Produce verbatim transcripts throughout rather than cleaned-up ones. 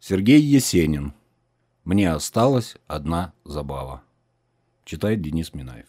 Сергей Есенин. Мне осталась одна забава. Читает Денис Минаев.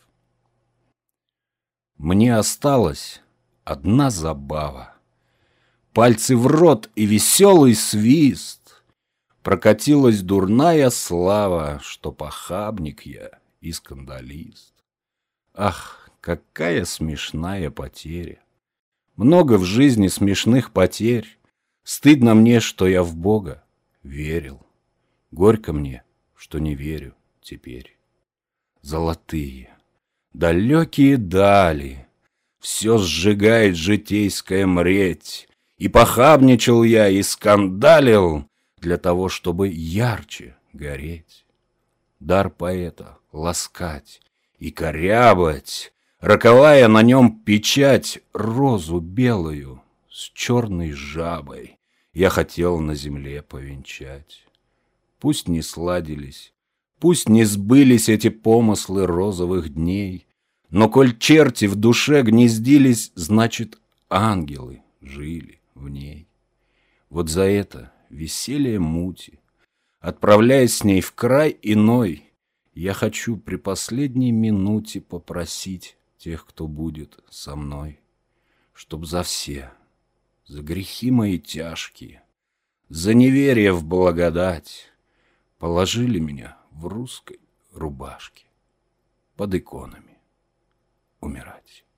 Мне осталась одна забава. Пальцы в рот и веселый свист. Прокатилась дурная слава, что похабник я и скандалист. Ах, какая смешная потеря! Много в жизни смешных потерь. Стыдно мне, что я в Бога верил. Горько мне, что не верю теперь. Золотые, далекие дали, все сжигает житейская мреть. И похабничал я, и скандалил для того, чтобы ярче гореть. Дар поэта — ласкать и корябать, роковая на нем печать, розу белую с черной жабой я хотел на земле повенчать. Пусть не сладились, пусть не сбылись эти помыслы розовых дней, но коль черти в душе гнездились, значит, ангелы жили в ней. Вот за это веселье мути, отправляясь с ней в край иной, я хочу при последней минуте попросить тех, кто будет со мной, чтоб за все, за грехи мои тяжкие, за неверие в благодать положили меня в русской рубашке под иконами умирать.